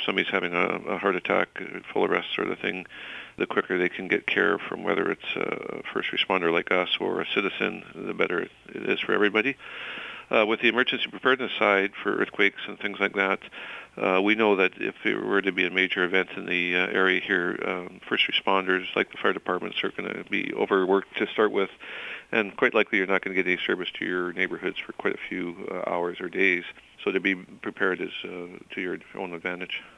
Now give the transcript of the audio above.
somebody's having a heart attack, full arrest sort of thing, the quicker they can get care from whether it's a first responder like us or a citizen, the better it is for everybody. With the emergency preparedness side for earthquakes and things like that, we know that if there were to be a major event in the area here, first responders like the fire departments are going to be overworked to start with, and quite likely you're not going to get any service to your neighborhoods for quite a few hours or days. So to be prepared is to your own advantage.